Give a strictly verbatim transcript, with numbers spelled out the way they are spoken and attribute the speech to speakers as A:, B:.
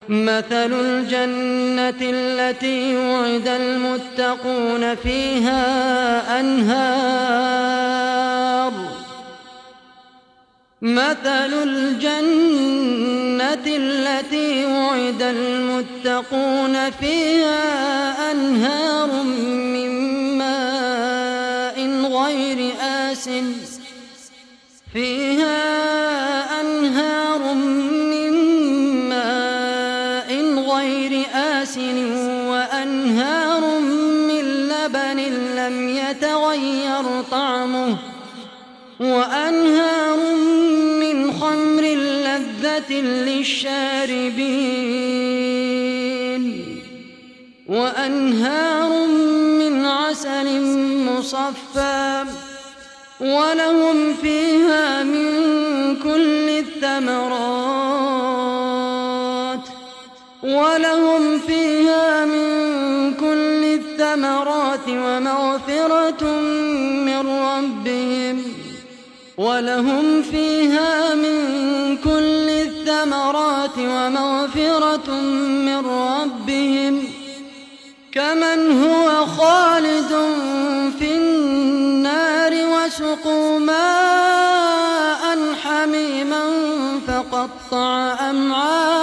A: مثل الجنة التي وعد المتقون فيها أنهار مثل الجنة التي وعد المتقون فيها أنهار من ماء غير آسن فيها أنهار من ماء غير آسن وأنهار من لبن لم يتغير طعمه وأنهار من خمر لذة للشاربين وأنهار من عسل مصفى ولهم فيها من كل الثمرات ولهم فيها من كل الثمرات ومغفرة من ربهم ولهم فيها من كل الثمرات ومغفرة من ربهم كمن هو خالد في النار وسقوا ماء حميما فقطع أمعاءهم